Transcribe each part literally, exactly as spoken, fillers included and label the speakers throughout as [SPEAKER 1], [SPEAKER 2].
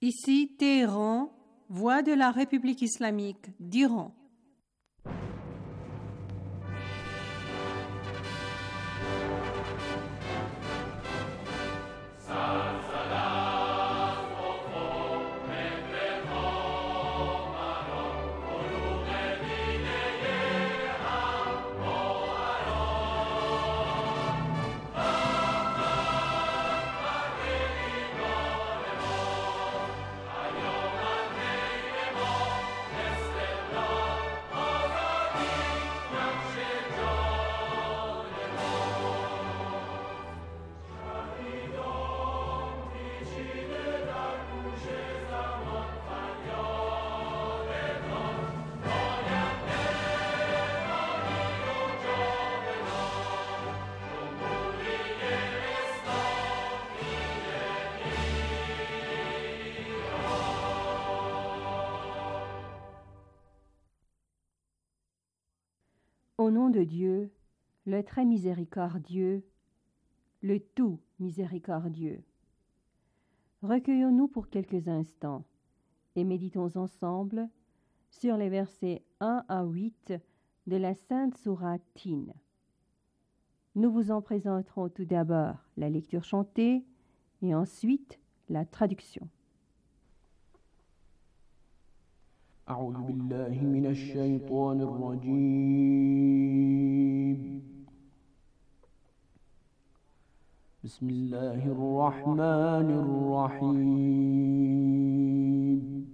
[SPEAKER 1] Ici Téhéran, voix de la République islamique d'Iran.
[SPEAKER 2] Au nom de Dieu, le très miséricordieux, le tout miséricordieux. Recueillons-nous pour quelques instants et méditons ensemble sur les versets un à huit de la Sainte Sourate Tin. Nous vous en présenterons tout d'abord la lecture chantée et ensuite la traduction.
[SPEAKER 3] أعوذ بالله من الشيطان الرجيم بسم الله الرحمن الرحيم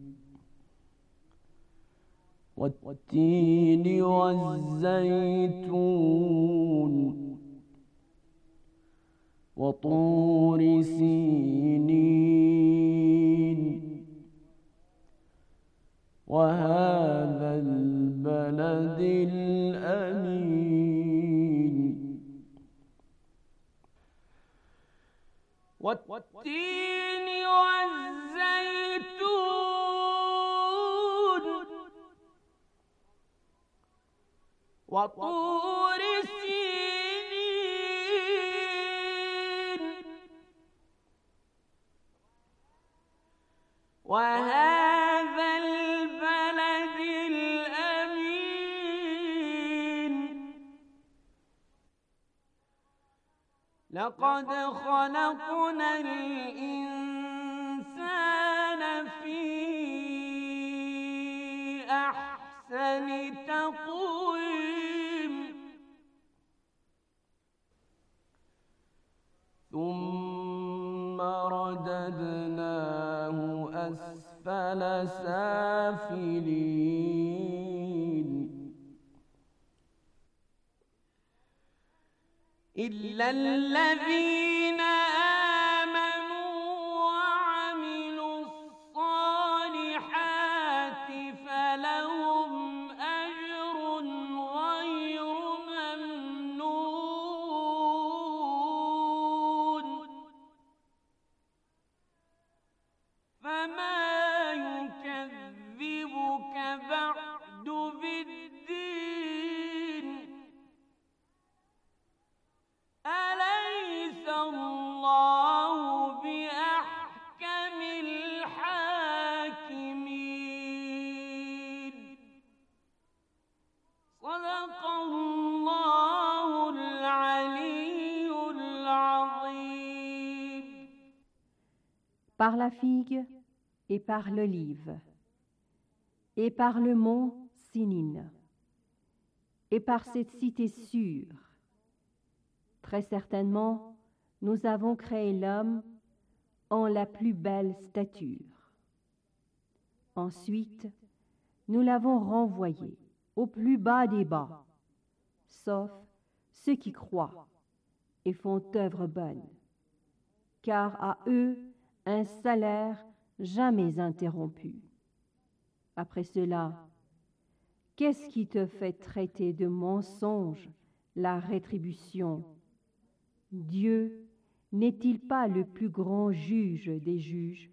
[SPEAKER 3] والتين والزيتون وطور سينين وهذا البلد الأمين والتين والزيتون وطور سينين وهذا البلد الأمين لقد خلقنا الإنسان في أحسن تقويم ثم رددناه أسفل سافلين إلا الذين آمنوا وعملوا الصالحات فلهم أجر غير ممنون فما يكذبك بعد بالدين أليس الله بأحكم الحاكمين صدق الله العلي العظيم.
[SPEAKER 2] Par la figue et par l'olive, et par le mont Sinine, et par cette cité sûre, très certainement, nous avons créé l'homme en la plus belle stature. Ensuite, nous l'avons renvoyé au plus bas des bas, sauf ceux qui croient et font œuvre bonne, car à eux un salaire jamais interrompu. Après cela, qu'est-ce qui te fait traiter de mensonge la rétribution? Dieu n'est-il pas le plus grand juge des juges?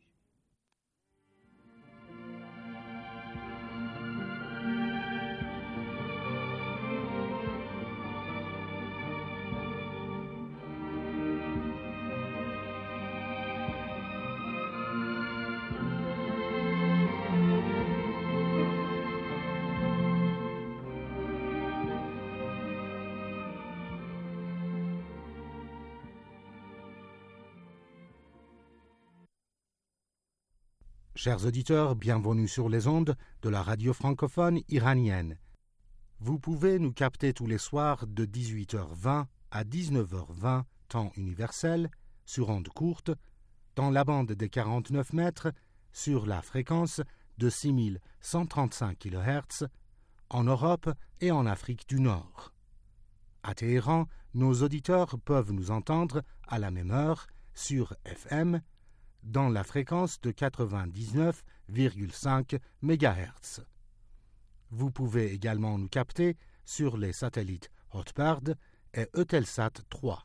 [SPEAKER 4] Chers auditeurs, bienvenue sur les ondes de la radio francophone iranienne. Vous pouvez nous capter tous les soirs de dix-huit heures vingt à dix-neuf heures vingt, temps universel, sur ondes courtes, dans la bande des quarante-neuf mètres, sur la fréquence de six mille cent trente-cinq kilohertz, en Europe et en Afrique du Nord. À Téhéran, nos auditeurs peuvent nous entendre à la même heure sur F M, dans la fréquence de quatre-vingt-dix-neuf virgule cinq mégahertz. Vous pouvez également nous capter sur les satellites Hotbird et Eutelsat trois.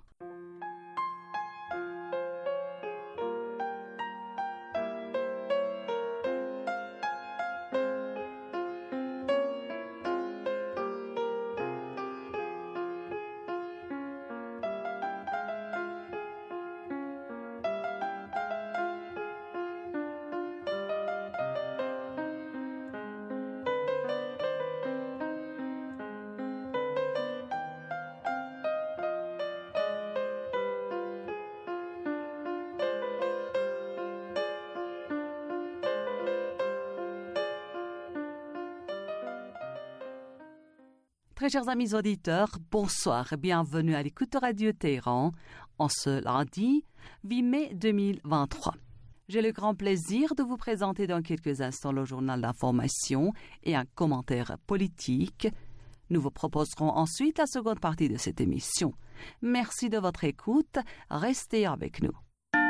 [SPEAKER 5] Très chers amis auditeurs, bonsoir et bienvenue à l'écoute de Radio Téhéran en ce lundi huit mai deux mille vingt-trois. J'ai le grand plaisir de vous présenter dans quelques instants le journal d'information et un commentaire politique. Nous vous proposerons ensuite la seconde partie de cette émission. Merci de votre écoute, restez avec nous.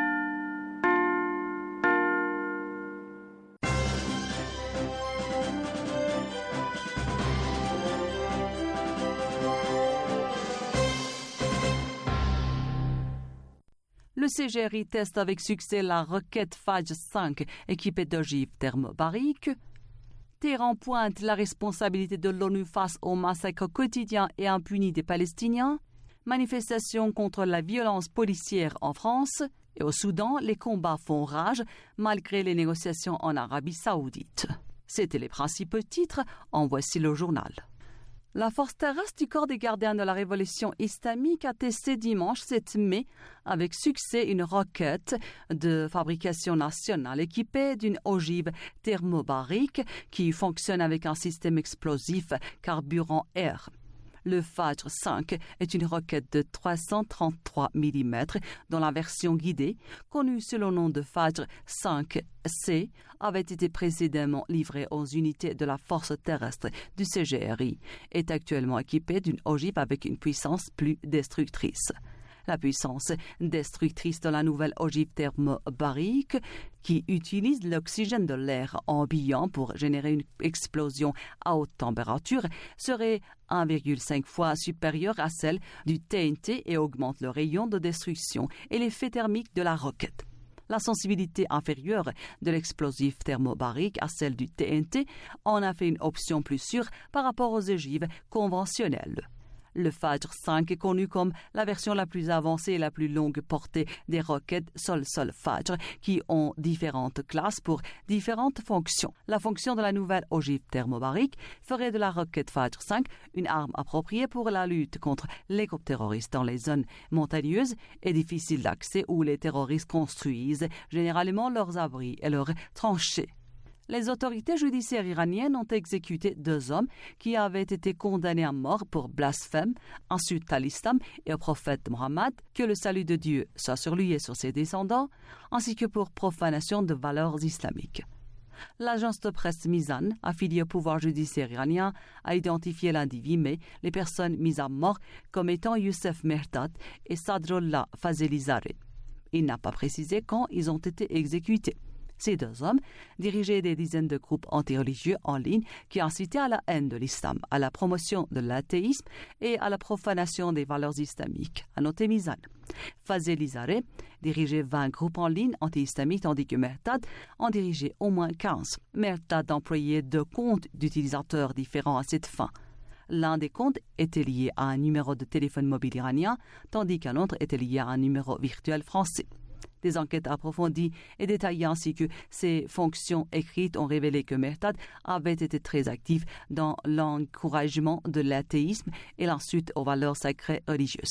[SPEAKER 5] Le C G R I teste avec succès la roquette Fajr cinq équipée d'ogives thermobariques. Téhéran pointe la responsabilité de l'ONU face au massacre quotidien et impuni des Palestiniens. Manifestation contre la violence policière en France. Et au Soudan, les combats font rage malgré les négociations en Arabie Saoudite. C'étaient les principaux titres, en voici le journal. La force terrestre du corps des gardiens de la révolution islamique a testé dimanche sept mai avec succès une roquette de fabrication nationale équipée d'une ogive thermobarique qui fonctionne avec un système explosif carburant-air. Le Fajr cinq est une roquette de trois cent trente-trois millimètres dont la version guidée, connue sous le nom de Fajr cinq C, avait été précédemment livrée aux unités de la force terrestre du C G R I, est actuellement équipée d'une ogive avec une puissance plus destructrice. La puissance destructrice de la nouvelle ogive thermobarique, qui utilise l'oxygène de l'air ambiant pour générer une explosion à haute température, serait un virgule cinq fois supérieure à celle du T N T et augmente le rayon de destruction et l'effet thermique de la roquette. La sensibilité inférieure de l'explosif thermobarique à celle du T N T en a fait une option plus sûre par rapport aux ogives conventionnelles. Le Fajr cinq est connu comme la version la plus avancée et la plus longue portée des roquettes Sol-Sol Fajr qui ont différentes classes pour différentes fonctions. La fonction de la nouvelle ogive thermobarique ferait de la roquette Fajr cinq une arme appropriée pour la lutte contre les groupes terroristes dans les zones montagneuses et difficiles d'accès où les terroristes construisent généralement leurs abris et leurs tranchées. Les autorités judiciaires iraniennes ont exécuté deux hommes qui avaient été condamnés à mort pour blasphème, insulte à l'islam et au prophète Mohammed, que le salut de Dieu soit sur lui et sur ses descendants, ainsi que pour profanation de valeurs islamiques. L'agence de presse Mizan, affiliée au pouvoir judiciaire iranien, a identifié lundi huit mai les personnes mises à mort comme étant Youssef Mehrdad et Sadrollah Fazelizadeh. Il n'a pas précisé quand ils ont été exécutés. Ces deux hommes dirigeaient des dizaines de groupes antireligieux en ligne qui incitaient à la haine de l'islam, à la promotion de l'athéisme et à la profanation des valeurs islamiques, a noté Mizan. Fazelizadeh dirigeait vingt groupes en ligne anti-islamiques tandis que Mehrdad en dirigeait au moins quinze. Mehrdad employait deux comptes d'utilisateurs différents à cette fin. L'un des comptes était lié à un numéro de téléphone mobile iranien, tandis qu'un autre était lié à un numéro virtuel français. Des enquêtes approfondies et détaillées ainsi que ses fonctions écrites ont révélé que Mehrdad avait été très actif dans l'encouragement de l'athéisme et l'insulte aux valeurs sacrées religieuses.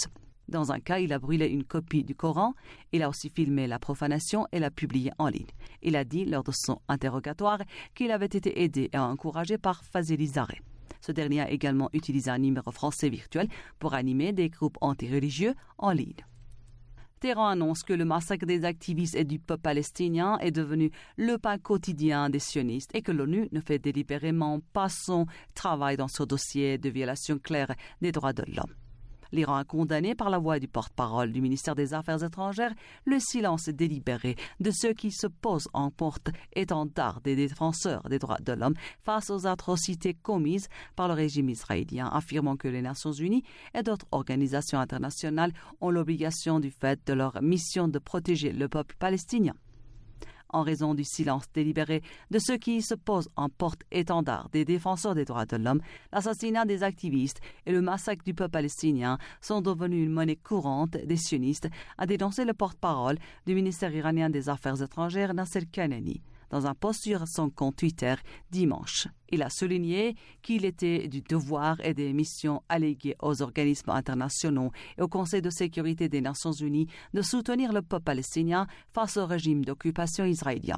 [SPEAKER 5] Dans un cas, il a brûlé une copie du Coran. Il a aussi filmé la profanation et l'a publié en ligne. Il a dit lors de son interrogatoire qu'il avait été aidé et encouragé par Fazeli Zareh. Ce dernier a également utilisé un numéro français virtuel pour animer des groupes antireligieux en ligne. Téhéran annonce que le massacre des activistes et du peuple palestinien est devenu le pain quotidien des sionistes et que l'ONU ne fait délibérément pas son travail dans ce dossier de violation claire des droits de l'homme. L'Iran a condamné par la voix du porte-parole du ministère des Affaires étrangères le silence délibéré de ceux qui se posent en porte-étendard des défenseurs des droits de l'homme face aux atrocités commises par le régime israélien, affirmant que les Nations unies et d'autres organisations internationales ont l'obligation du fait de leur mission de protéger le peuple palestinien. En raison du silence délibéré de ceux qui se posent en porte-étendard des défenseurs des droits de l'homme, l'assassinat des activistes et le massacre du peuple palestinien sont devenus une monnaie courante des sionistes, a dénoncé le porte-parole du ministère iranien des Affaires étrangères, Nasser Kanani, dans un post sur son compte Twitter dimanche. Il a souligné qu'il était du devoir et des missions alléguées aux organismes internationaux et au Conseil de sécurité des Nations unies de soutenir le peuple palestinien face au régime d'occupation israélien.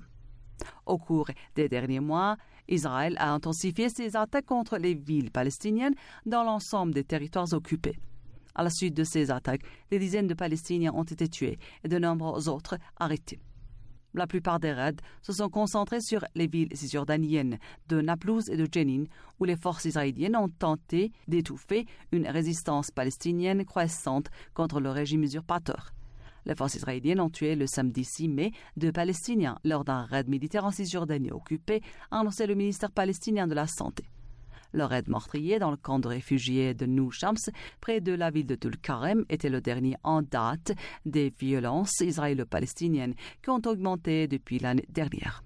[SPEAKER 5] Au cours des derniers mois, Israël a intensifié ses attaques contre les villes palestiniennes dans l'ensemble des territoires occupés. À la suite de ces attaques, des dizaines de Palestiniens ont été tués et de nombreux autres arrêtés. La plupart des raids se sont concentrés sur les villes cisjordaniennes de Naplouse et de Jenin, où les forces israéliennes ont tenté d'étouffer une résistance palestinienne croissante contre le régime usurpateur. Les forces israéliennes ont tué le samedi six mai deux Palestiniens lors d'un raid militaire en Cisjordanie occupée, a annoncé le ministère palestinien de la Santé. Le raid meurtrier dans le camp de réfugiés de Nou Shams, près de la ville de Tulkarem, était le dernier en date des violences israélo-palestiniennes qui ont augmenté depuis l'année dernière.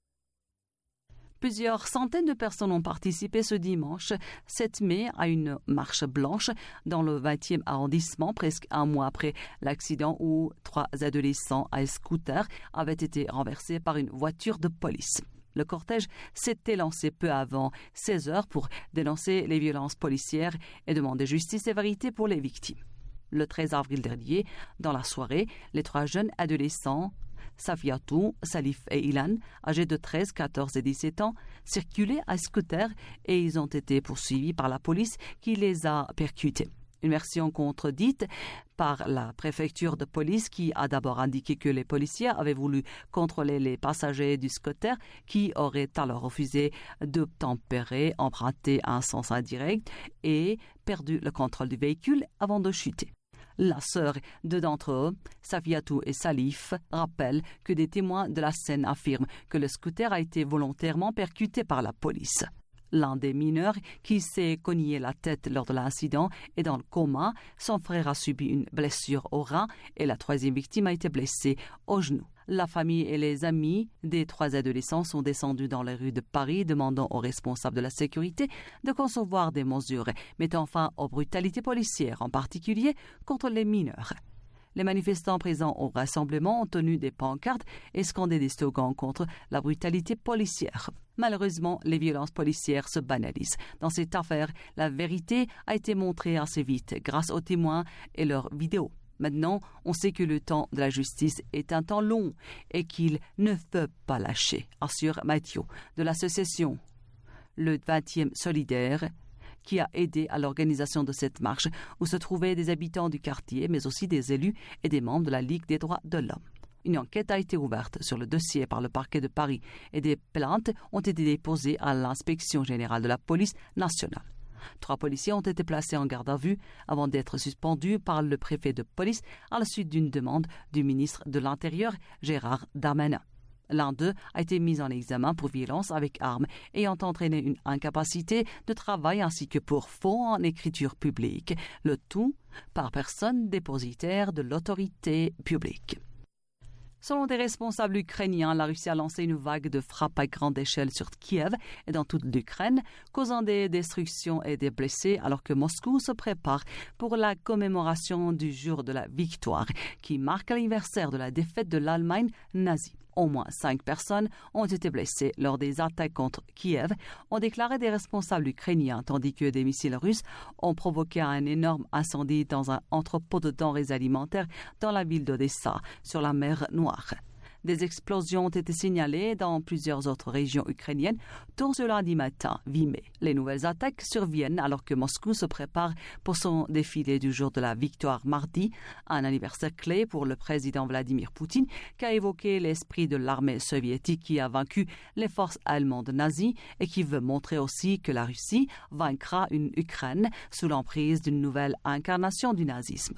[SPEAKER 5] Plusieurs centaines de personnes ont participé ce dimanche sept mai à une marche blanche dans le vingtième arrondissement, presque un mois après l'accident où trois adolescents à scooter avaient été renversés par une voiture de police. Le cortège s'était lancé peu avant seize heures pour dénoncer les violences policières et demander justice et vérité pour les victimes. Le treize avril dernier, dans la soirée, les trois jeunes adolescents, Safiatou, Salif et Ilan, âgés de treize, quatorze et dix-sept ans, circulaient à scooter et ils ont été poursuivis par la police qui les a percutés. Une version contredite par la préfecture de police qui a d'abord indiqué que les policiers avaient voulu contrôler les passagers du scooter qui auraient alors refusé d'obtempérer, emprunté un sens indirect et perdu le contrôle du véhicule avant de chuter. La sœur de d'entre eux, Safiatou et Salif, rappellent que des témoins de la scène affirment que le scooter a été volontairement percuté par la police. L'un des mineurs qui s'est cogné la tête lors de l'incident est dans le coma. Son frère a subi une blessure au rein et la troisième victime a été blessée au genou. La famille et les amis des trois adolescents sont descendus dans les rues de Paris demandant aux responsables de la sécurité de concevoir des mesures mettant fin aux brutalités policières, en particulier contre les mineurs. Les manifestants présents au rassemblement ont tenu des pancartes et scandé des slogans contre la brutalité policière. Malheureusement, les violences policières se banalisent. Dans cette affaire, la vérité a été montrée assez vite grâce aux témoins et leurs vidéos. Maintenant, on sait que le temps de la justice est un temps long et qu'il ne peut pas lâcher, assure Mathieu de l'association Le vingtième Solidaire, qui a aidé à l'organisation de cette marche où se trouvaient des habitants du quartier, mais aussi des élus et des membres de la Ligue des droits de l'homme. Une enquête a été ouverte sur le dossier par le parquet de Paris et des plaintes ont été déposées à l'inspection générale de la police nationale. Trois policiers ont été placés en garde à vue avant d'être suspendus par le préfet de police à la suite d'une demande du ministre de l'Intérieur, Gérard Darmanin. L'un d'eux a été mis en examen pour violence avec arme ayant entraîné une incapacité de travail ainsi que pour faux en écriture publique, le tout par personne dépositaire de l'autorité publique. Selon des responsables ukrainiens, la Russie a lancé une vague de frappes à grande échelle sur Kiev et dans toute l'Ukraine, causant des destructions et des blessés, alors que Moscou se prépare pour la commémoration du jour de la victoire, qui marque l'anniversaire de la défaite de l'Allemagne nazie. Au moins cinq personnes ont été blessées lors des attaques contre Kiev, ont déclaré des responsables ukrainiens, tandis que des missiles russes ont provoqué un énorme incendie dans un entrepôt de denrées alimentaires dans la ville d'Odessa, sur la mer Noire. Des explosions ont été signalées dans plusieurs autres régions ukrainiennes, tôt ce lundi matin, huit mai. Les nouvelles attaques surviennent alors que Moscou se prépare pour son défilé du jour de la victoire mardi, un anniversaire clé pour le président Vladimir Poutine, qui a évoqué l'esprit de l'armée soviétique qui a vaincu les forces allemandes nazies et qui veut montrer aussi que la Russie vaincra une Ukraine sous l'emprise d'une nouvelle incarnation du nazisme.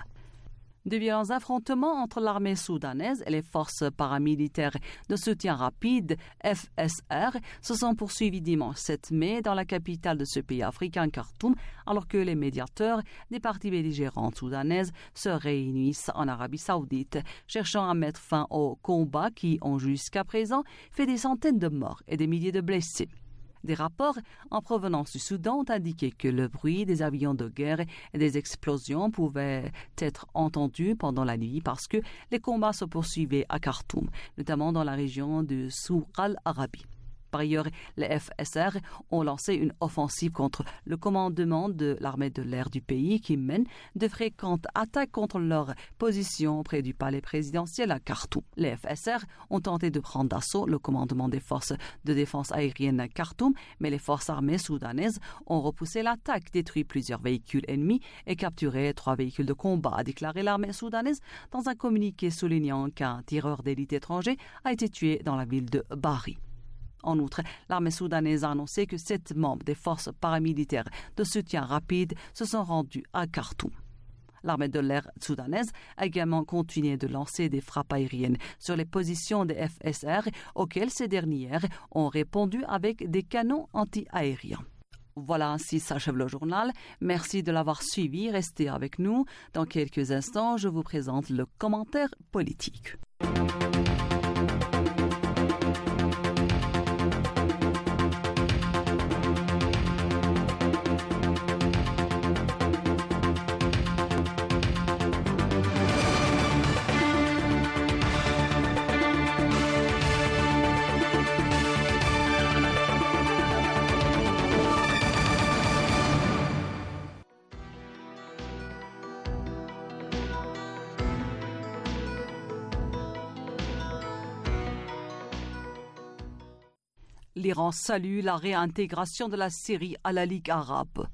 [SPEAKER 5] De violents affrontements entre l'armée soudanaise et les forces paramilitaires de soutien rapide F S R se sont poursuivis dimanche sept mai dans la capitale de ce pays africain, Khartoum, alors que les médiateurs des parties belligérantes soudanaises se réunissent en Arabie Saoudite, cherchant à mettre fin aux combats qui ont jusqu'à présent fait des centaines de morts et des milliers de blessés. Des rapports en provenance du Soudan ont indiqué que le bruit des avions de guerre et des explosions pouvait être entendu pendant la nuit parce que les combats se poursuivaient à Khartoum, notamment dans la région de Souq al-Arabi. Par ailleurs, les F S R ont lancé une offensive contre le commandement de l'armée de l'air du pays qui mène de fréquentes attaques contre leur position près du palais présidentiel à Khartoum. Les F S R ont tenté de prendre d'assaut le commandement des forces de défense aérienne à Khartoum, mais les forces armées soudanaises ont repoussé l'attaque, détruit plusieurs véhicules ennemis et capturé trois véhicules de combat, a déclaré l'armée soudanaise dans un communiqué soulignant qu'un tireur d'élite étranger a été tué dans la ville de Bari. En outre, l'armée soudanaise a annoncé que sept membres des forces paramilitaires de soutien rapide se sont rendus à Khartoum. L'armée de l'air soudanaise a également continué de lancer des frappes aériennes sur les positions des F S R auxquelles ces dernières ont répondu avec des canons anti-aériens. Voilà, ainsi s'achève le journal. Merci de l'avoir suivi. Restez avec nous. Dans quelques instants, je vous présente le commentaire politique. L'Iran salue la réintégration de la Syrie à la Ligue arabe.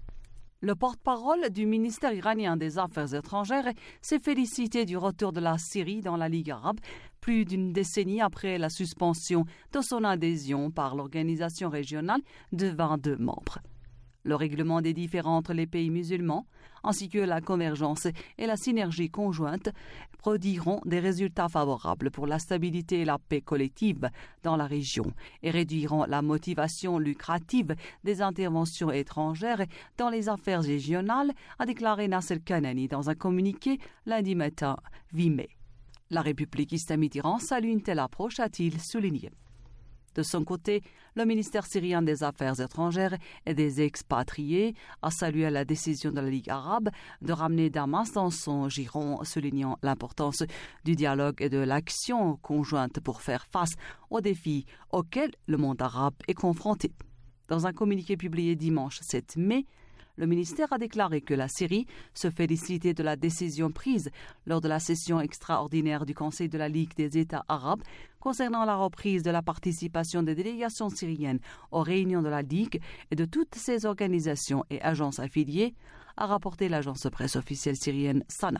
[SPEAKER 5] Le porte-parole du ministère iranien des Affaires étrangères s'est félicité du retour de la Syrie dans la Ligue arabe, plus d'une décennie après la suspension de son adhésion par l'organisation régionale de vingt-deux membres. Le règlement des différends entre les pays musulmans, ainsi que la convergence et la synergie conjointe, produiront des résultats favorables pour la stabilité et la paix collective dans la région et réduiront la motivation lucrative des interventions étrangères dans les affaires régionales, a déclaré Nasser Kanani dans un communiqué lundi matin huit mai. La République islamique d'Iran salue une telle approche, a-t-il souligné. De son côté, le ministère syrien des Affaires étrangères et des expatriés a salué la décision de la Ligue arabe de ramener Damas dans son giron, soulignant l'importance du dialogue et de l'action conjointe pour faire face aux défis auxquels le monde arabe est confronté. Dans un communiqué publié dimanche sept mai, le ministère a déclaré que la Syrie se félicitait de la décision prise lors de la session extraordinaire du Conseil de la Ligue des États arabes concernant la reprise de la participation des délégations syriennes aux réunions de la Ligue et de toutes ses organisations et agences affiliées, a rapporté l'agence de presse officielle syrienne Sana.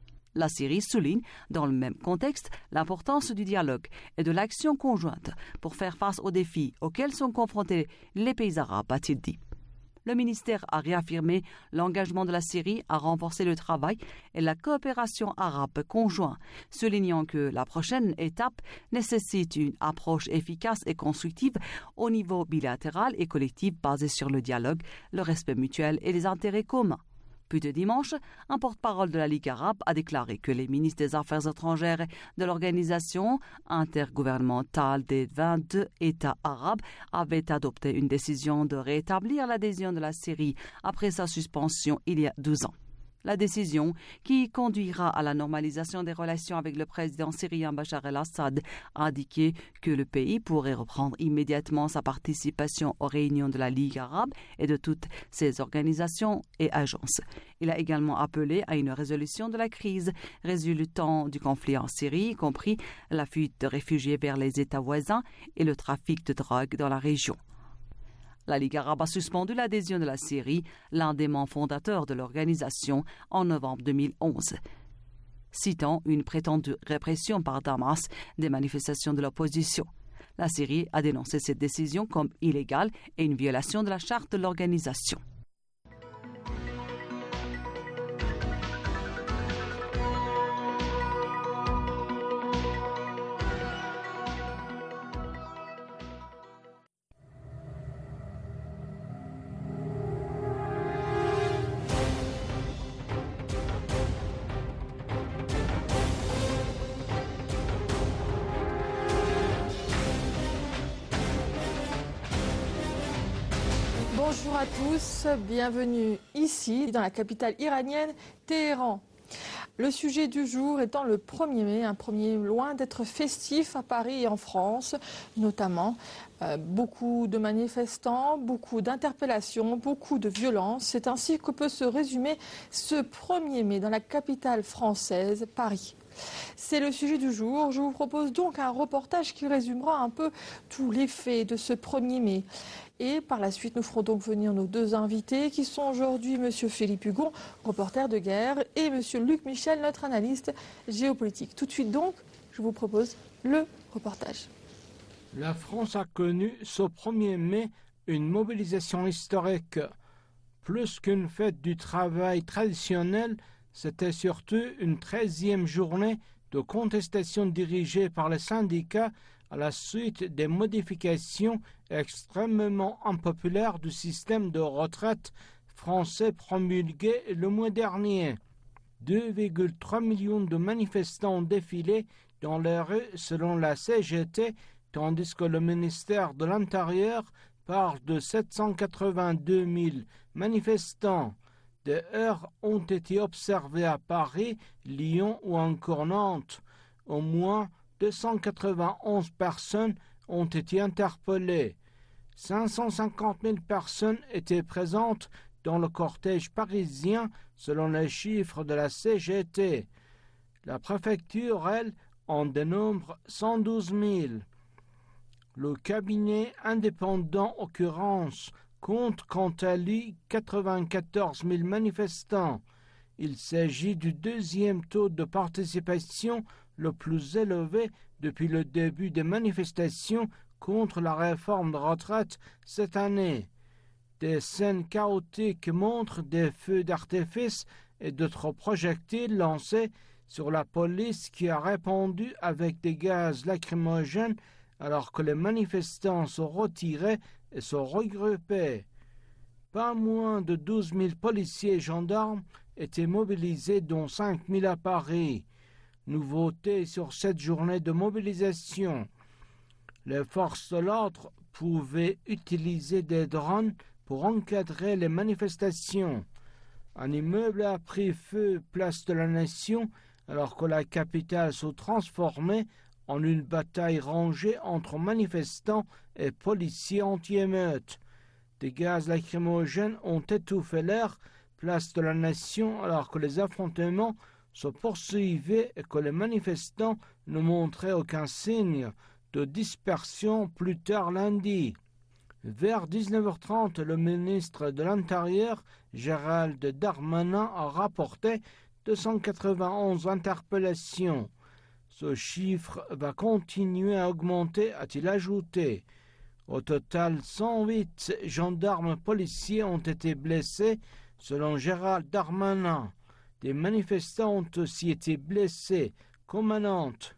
[SPEAKER 5] La Syrie souligne, dans le même contexte, l'importance du dialogue et de l'action conjointe pour faire face aux défis auxquels sont confrontés les pays arabes, a-t-il dit. Le ministère a réaffirmé l'engagement de la Syrie à renforcer le travail et la coopération arabe conjointe, soulignant que la prochaine étape nécessite une approche efficace et constructive au niveau bilatéral et collectif basée sur le dialogue, le respect mutuel et les intérêts communs. Plus de dimanche, un porte-parole de la Ligue arabe a déclaré que les ministres des Affaires étrangères de l'organisation intergouvernementale des vingt-deux États arabes avaient adopté une décision de rétablir l'adhésion de la Syrie après sa suspension il y a douze ans. La décision, qui conduira à la normalisation des relations avec le président syrien Bachar el-Assad, a indiqué que le pays pourrait reprendre immédiatement sa participation aux réunions de la Ligue arabe et de toutes ses organisations et agences. Il a également appelé à une résolution de la crise résultant du conflit en Syrie, y compris la fuite de réfugiés vers les États voisins et le trafic de drogue dans la région. La Ligue arabe a suspendu l'adhésion de la Syrie, l'un des membres fondateurs de l'organisation, en novembre deux mille onze, citant une prétendue répression par Damas des manifestations de l'opposition. La Syrie a dénoncé cette décision comme illégale et une violation de la charte de l'organisation.
[SPEAKER 6] Bonjour à tous, bienvenue ici dans la capitale iranienne, Téhéran. Le sujet du jour étant le premier mai, un premier loin d'être festif à Paris et en France, notamment euh, beaucoup de manifestants, beaucoup d'interpellations, beaucoup de violences. C'est ainsi que peut se résumer ce premier mai dans la capitale française, Paris. C'est le sujet du jour. Je vous propose donc un reportage qui résumera un peu tous les faits de ce premier mai. Et par la suite, nous ferons donc venir nos deux invités qui sont aujourd'hui M. Philippe Hugon, reporter de guerre, et M. Luc Michel, notre analyste géopolitique. Tout de suite donc, je vous propose le reportage.
[SPEAKER 7] La France a connu ce premier mai une mobilisation historique. Plus qu'une fête du travail traditionnelle, c'était surtout une treizième journée de contestation dirigée par les syndicats à la suite des modifications extrêmement impopulaires du système de retraite français promulgué le mois dernier. deux virgule trois millions de manifestants ont défilé dans les rues selon la C G T, tandis que le ministère de l'Intérieur parle de sept cent quatre-vingt-deux mille manifestants. Des heurts ont été observés à Paris, Lyon ou encore Nantes. Au moins deux cent quatre-vingt-onze personnes ont été interpellées. cinq cent cinquante mille personnes étaient présentes dans le cortège parisien selon les chiffres de la C G T. La préfecture, elle, en dénombre cent douze mille. Le cabinet indépendant Occurrence compte quant à lui quatre-vingt-quatorze mille manifestants. Il s'agit du deuxième taux de participation le plus élevé depuis le début des manifestations contre la réforme de retraite cette année. Des scènes chaotiques montrent des feux d'artifice et d'autres projectiles lancés sur la police qui a répondu avec des gaz lacrymogènes alors que les manifestants se retiraient et se regroupaient. Pas moins de douze mille policiers et gendarmes étaient mobilisés, dont cinq mille à Paris. Nouveauté sur cette journée de mobilisation. Les forces de l'ordre pouvaient utiliser des drones pour encadrer les manifestations. Un immeuble a pris feu place de la Nation alors que la capitale se transformait en une bataille rangée entre manifestants et policiers anti-émeutes. Des gaz lacrymogènes ont étouffé l'air place de la Nation alors que les affrontements se poursuivaient et que les manifestants ne montraient aucun signe de dispersion plus tard lundi. Vers dix-neuf heures trente, le ministre de l'Intérieur, Gérald Darmanin, a rapporté deux cent quatre-vingt-onze interpellations. Ce chiffre va continuer à augmenter, a-t-il ajouté. Au total, cent huit gendarmes policiers ont été blessés, selon Gérald Darmanin. Des manifestants ont aussi été blessés, comme à Nantes.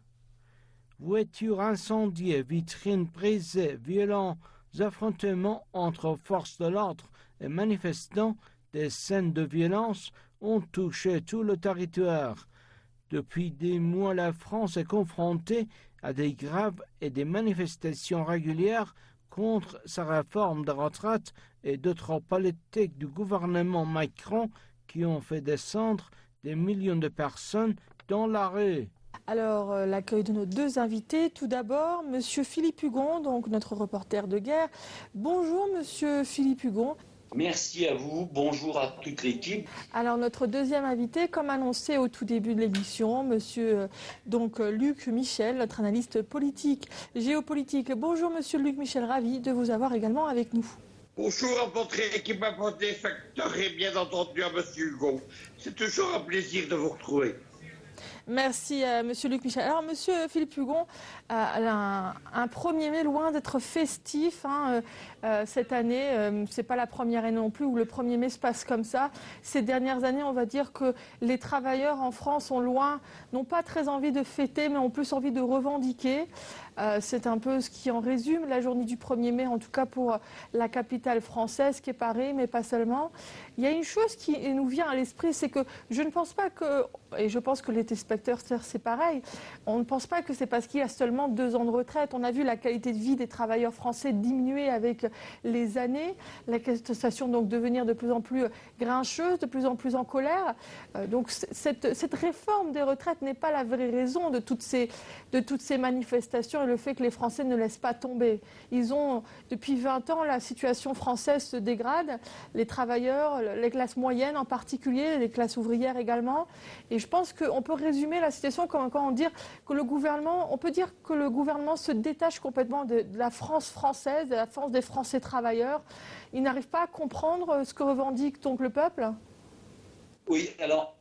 [SPEAKER 7] Voitures incendiées, vitrines brisées, violents affrontements entre forces de l'ordre et manifestants, des scènes de violence ont touché tout le territoire. Depuis des mois, la France est confrontée à des grèves et des manifestations régulières contre sa réforme de retraite et d'autres politiques du gouvernement Macron qui ont fait descendre des millions de personnes dans la rue.
[SPEAKER 6] Alors, euh, l'accueil de nos deux invités. Tout d'abord, Monsieur Philippe Hugon, donc notre reporter de guerre. Bonjour, Monsieur Philippe Hugon.
[SPEAKER 8] Merci à vous, bonjour à toute l'équipe.
[SPEAKER 6] Alors notre deuxième invité, comme annoncé au tout début de l'émission, monsieur euh, donc Luc Michel, notre analyste politique, géopolitique. Bonjour monsieur Luc Michel, ravi de vous avoir également avec nous.
[SPEAKER 9] Bonjour à votre équipe, à votre facteur et bien entendu à monsieur Hugon. C'est toujours un plaisir de vous retrouver.
[SPEAKER 6] Merci à monsieur Luc Michel. Alors monsieur Philippe Hugon, euh, un, un premier mai loin d'être festif hein, euh, cette année, euh, c'est pas la première année non plus où le premier mai se passe comme ça. Ces dernières années, on va dire que les travailleurs en France ont loin, n'ont pas très envie de fêter, mais ont plus envie de revendiquer. Euh, c'est un peu ce qui en résume la journée du premier mai, en tout cas pour la capitale française qui est Paris, mais pas seulement. Il y a une chose qui nous vient à l'esprit, c'est que je ne pense pas que, et je pense que les téléspectateurs, c'est pareil, on ne pense pas que c'est parce qu'il y a seulement deux ans de retraite. On a vu la qualité de vie des travailleurs français diminuer avec les années, la situation donc devenir de plus en plus grincheuse, de plus en plus en colère. Euh, donc cette, cette réforme des retraites n'est pas la vraie raison de toutes ces, de toutes ces manifestations et le fait que les Français ne laissent pas tomber. Ils ont, depuis vingt ans, la situation française se dégrade, les travailleurs, les classes moyennes en particulier, les classes ouvrières également. Et je pense qu'on peut résumer la situation comme quand on dit que le gouvernement, on peut dire que le gouvernement se détache complètement de, de la France française, de la France des Français travailleurs. Il n'arrive pas à comprendre ce que revendique donc le peuple.
[SPEAKER 8] Oui, alors,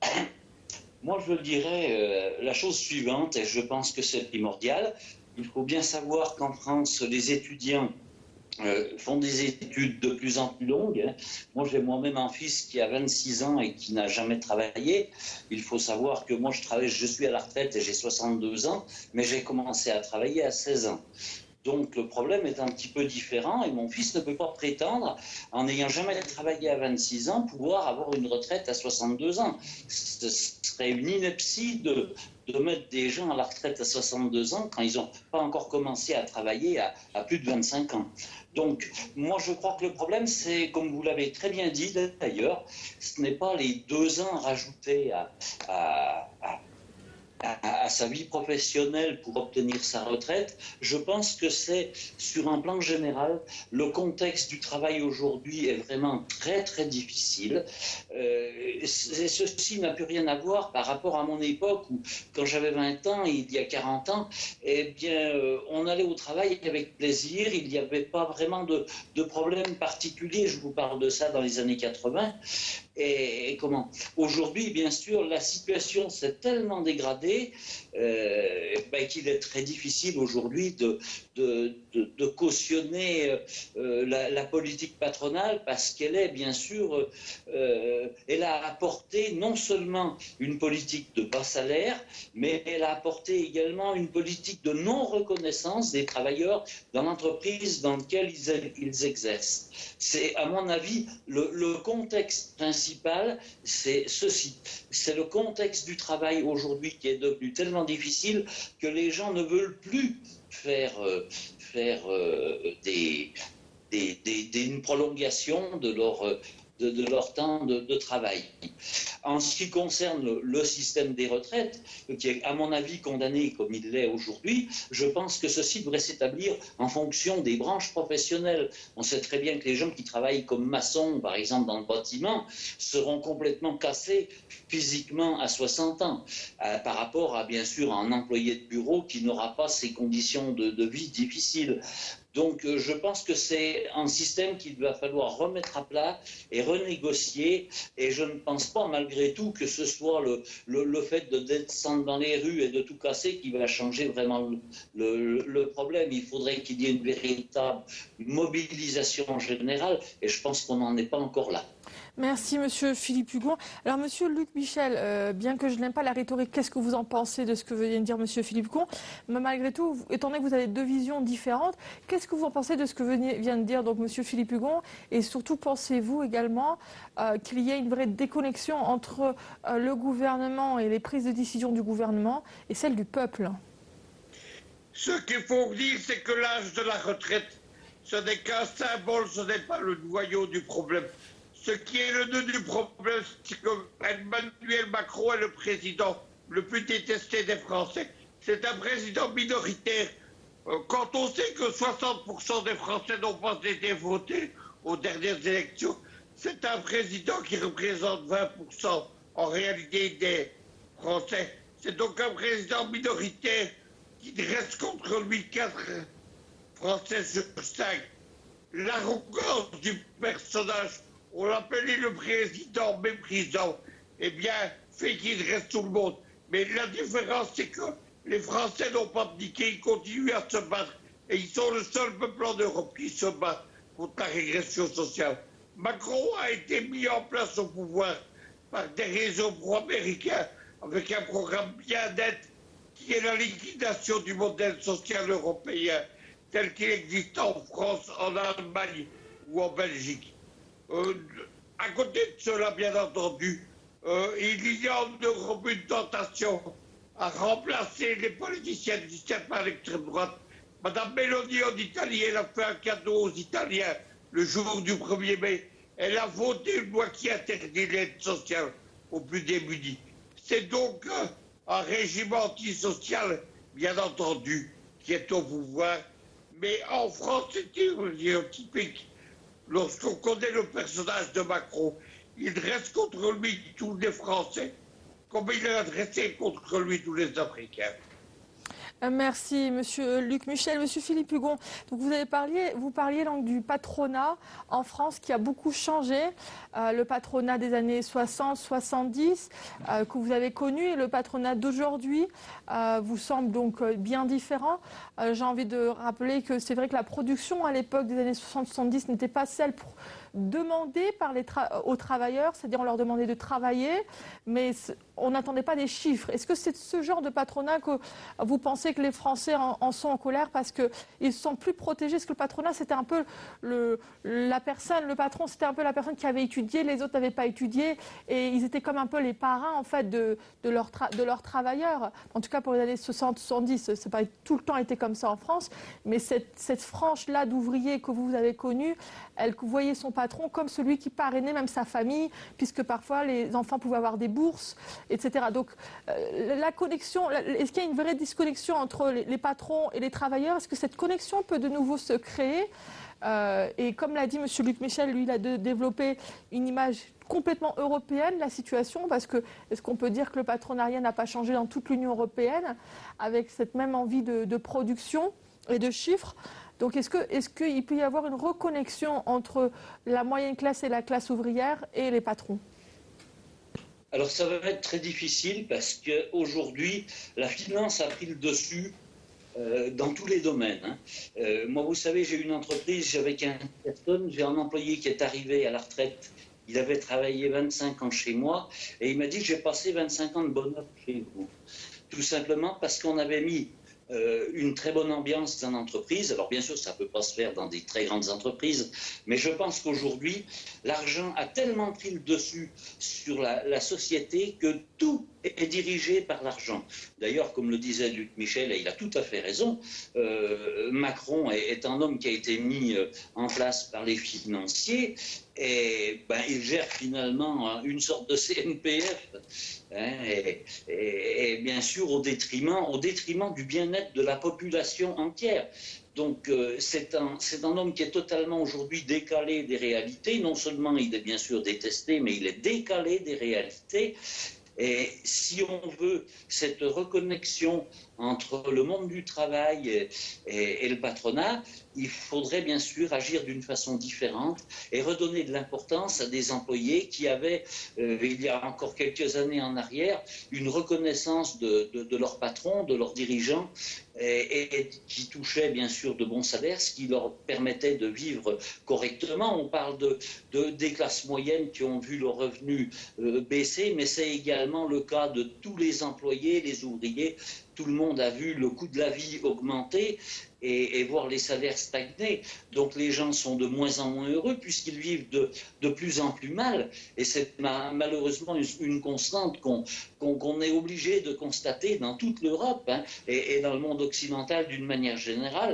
[SPEAKER 8] moi je dirais euh, la chose suivante, et je pense que c'est primordial. Il faut bien savoir qu'en France, les étudiants euh, font des études de plus en plus longues. Moi, j'ai moi-même un fils qui a vingt-six ans et qui n'a jamais travaillé. Il faut savoir que moi, je travaille, je suis à la retraite et j'ai soixante-deux ans, mais j'ai commencé à travailler à seize ans. Donc le problème est un petit peu différent et mon fils ne peut pas prétendre, en n'ayant jamais travaillé à vingt-six ans, pouvoir avoir une retraite à soixante-deux ans. Ce serait une ineptie de, de mettre des gens à la retraite à soixante-deux ans quand ils n'ont pas encore commencé à travailler à, à plus de vingt-cinq ans. Donc moi je crois que le problème c'est, comme vous l'avez très bien dit d'ailleurs, ce n'est pas les deux ans rajoutés à... à, à À, à sa vie professionnelle pour obtenir sa retraite. Je pense que c'est, sur un plan général, le contexte du travail aujourd'hui est vraiment très très difficile. Euh, ceci n'a plus rien à voir par rapport à mon époque où, quand j'avais vingt ans, il y a quarante ans, eh bien, euh, on allait au travail avec plaisir, il n'y avait pas vraiment de, de problème particulier. Je vous parle de ça dans les années quatre-vingts. Et, et comment aujourd'hui, bien sûr, la situation s'est tellement dégradée euh, ben, qu'il est très difficile aujourd'hui de, de, de, de cautionner euh, la, la politique patronale parce qu'elle est, bien sûr, euh, elle a apporté non seulement une politique de bas salaire, mais elle a apporté également une politique de non-reconnaissance des travailleurs dans l'entreprise dans laquelle ils, ils exercent. C'est, à mon avis, le, le contexte principal, c'est ceci. C'est le contexte du travail aujourd'hui qui est devenu tellement difficile que les gens ne veulent plus faire, euh, faire euh, des, des, des, des, une prolongation de leur... Euh, De, de leur temps de, de travail. En ce qui concerne le, le système des retraites, qui est à mon avis condamné comme il l'est aujourd'hui, je pense que ceci devrait s'établir en fonction des branches professionnelles. On sait très bien que les gens qui travaillent comme maçons, par exemple dans le bâtiment, seront complètement cassés physiquement à soixante ans, euh, par rapport à bien sûr un employé de bureau qui n'aura pas ces conditions de, de vie difficiles. Donc euh, je pense que c'est un système qu'il va falloir remettre à plat et renégocier, et je ne pense pas malgré tout que ce soit le, le, le fait de descendre dans les rues et de tout casser qui va changer vraiment le, le, le problème. Il faudrait qu'il y ait une véritable mobilisation générale et je pense qu'on n'en est pas encore là.
[SPEAKER 6] Merci Monsieur Philippe Hugon. Alors Monsieur Luc Michel, euh, bien que je n'aime pas la rhétorique, qu'est-ce que vous en pensez de ce que vient de dire Monsieur Philippe Hugon? Mais malgré tout, étant donné que vous avez deux visions différentes, qu'est-ce que vous en pensez de ce que vient de dire donc Monsieur Philippe Hugon? Et surtout, pensez-vous également euh, qu'il y ait une vraie déconnexion entre euh, le gouvernement et les prises de décision du gouvernement et celles du peuple?
[SPEAKER 9] Ce qu'il faut dire, c'est que l'âge de la retraite, ce n'est qu'un symbole, ce n'est pas le noyau du problème. Ce qui est le nœud du problème, c'est que Emmanuel Macron est le président le plus détesté des Français. C'est un président minoritaire. Quand on sait que soixante pour cent des Français n'ont pas été votés aux dernières élections, c'est un président qui représente vingt pour cent en réalité des Français. C'est donc un président minoritaire qui dresse contre lui quatre Français sur cinq. L'arrogance du personnage, on l'appelait le président méprisant, eh bien, fait qu'il dresse tout le monde. Mais la différence, c'est que les Français n'ont pas abdiqué, ils continuent à se battre. Et ils sont le seul peuple en Europe qui se bat contre la régression sociale. Macron a été mis en place au pouvoir par des réseaux pro-américains avec un programme bien net qui est la liquidation du modèle social européen tel qu'il existe en France, en Allemagne ou en Belgique. Euh, à côté de cela, bien entendu, euh, il y a en Europe une tentation à remplacer les politiciens du système par l'extrême droite. Madame Meloni en Italie, elle a fait un cadeau aux Italiens le jour du premier mai. Elle a voté une loi qui interdit l'aide sociale aux plus démunis. C'est donc euh, un régime antisocial, bien entendu, qui est au pouvoir. Mais en France, c'est typique. Lorsqu'on connaît le personnage de Macron, il dresse contre lui tous les Français, comme il a dressé contre lui tous les Africains.
[SPEAKER 6] Merci, Monsieur Luc Michel. Monsieur Philippe Hugon, donc vous avez parlé, vous parliez donc du patronat en France qui a beaucoup changé, euh, le patronat des années soixante soixante-dix euh, que vous avez connu et le patronat d'aujourd'hui euh, vous semble donc bien différent. Euh, j'ai envie de rappeler que c'est vrai que la production à l'époque des années soixante soixante-dix n'était pas celle pour demander par les tra- aux travailleurs, c'est-à-dire on leur demandait de travailler, mais on n'attendait pas des chiffres. Est-ce que c'est ce genre de patronat que vous pensez que les Français en, en sont en colère parce qu'ils se sentent plus protégés? Est-ce que le patronat, c'était un peu le, la personne, le patron, c'était un peu la personne qui avait étudié, les autres n'avaient pas étudié, et ils étaient comme un peu les parrains en fait de, de, leurs tra- de leurs travailleurs. En tout cas pour les années soixante soixante-dix, c'est pas tout le temps été comme ça en France, mais cette, cette frange-là d'ouvriers que vous avez connue, elle voyait son patron comme celui qui parrainait même sa famille, puisque parfois les enfants pouvaient avoir des bourses, et cetera. Donc euh, la connexion, est-ce qu'il y a une vraie disconnexion entre les, les patrons et les travailleurs? Est-ce que cette connexion peut de nouveau se créer? euh, Et comme l'a dit M. Luc Michel, lui, il a de, développé une image complètement européenne de la situation, parce que est-ce qu'on peut dire que le patronariat n'a pas changé dans toute l'Union européenne, avec cette même envie de, de production et de chiffres? Donc est-ce que, est-ce qu'il peut y avoir une reconnexion entre la moyenne classe et la classe ouvrière et les patrons?
[SPEAKER 8] Alors ça va être très difficile parce qu'aujourd'hui, la finance a pris le dessus euh, dans tous les domaines. Hein. Euh, moi, vous savez, j'ai une entreprise, j'avais quinze personnes, j'ai un employé qui est arrivé à la retraite. Il avait travaillé vingt-cinq ans chez moi et il m'a dit « j'ai passé vingt-cinq ans de bonheur chez vous ». Tout simplement parce qu'on avait mis Euh, une très bonne ambiance dans l'entreprise. Alors bien sûr, ça ne peut pas se faire dans des très grandes entreprises, mais je pense qu'aujourd'hui, l'argent a tellement pris le dessus sur la, la société que tout est dirigé par l'argent. D'ailleurs, comme le disait Luc Michel, et il a tout à fait raison, euh, Macron est, est un homme qui a été mis en place par les financiers et ben, il gère finalement une sorte de C N P F hein, et, et, et bien sûr au détriment, au détriment du bien-être de la population entière. Donc euh, c'est un, c'est un homme qui est totalement aujourd'hui décalé des réalités. Non seulement il est bien sûr détesté, mais il est décalé des réalités. Et si on veut cette reconnexion entre le monde du travail et, et, et le patronat, il faudrait bien sûr agir d'une façon différente et redonner de l'importance à des employés qui avaient, euh, il y a encore quelques années en arrière, une reconnaissance de, de, de leur patron, de leurs dirigeants, et, et qui touchaient bien sûr de bons salaires, ce qui leur permettait de vivre correctement. On parle de, de, des classes moyennes qui ont vu leurs revenus euh, baisser, mais c'est également le cas de tous les employés, les ouvriers. Tout le monde a vu le coût de la vie augmenter et, et voir les salaires stagner. Donc les gens sont de moins en moins heureux puisqu'ils vivent de, de plus en plus mal. Et c'est ma, malheureusement une, une constante qu'on, qu'on, qu'on est obligé de constater dans toute l'Europe hein, et, et dans le monde occidental d'une manière générale.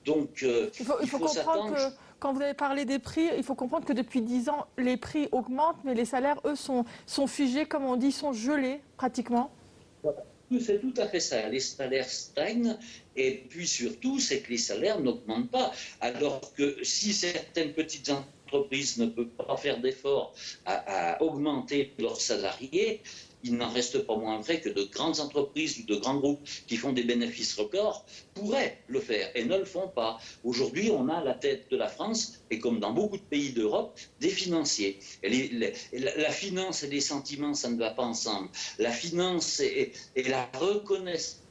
[SPEAKER 8] Donc, euh,
[SPEAKER 6] il faut, il faut, il faut comprendre que quand vous avez parlé des prix, il faut comprendre que depuis dix ans, les prix augmentent, mais les salaires, eux, sont, sont figés, comme on dit, sont gelés pratiquement.
[SPEAKER 8] C'est tout à fait ça. Les salaires stagnent et puis surtout, c'est que les salaires n'augmentent pas. Alors que si certaines petites entreprises ne peuvent pas faire d'efforts à, à augmenter leurs salariés, il n'en reste pas moins vrai que de grandes entreprises ou de grands groupes qui font des bénéfices records pourraient le faire et ne le font pas. Aujourd'hui, on a à la tête de la France, et comme dans beaucoup de pays d'Europe, des financiers. Et les, les, la, la finance et les sentiments, ça ne va pas ensemble. La finance et, et la reconnaissance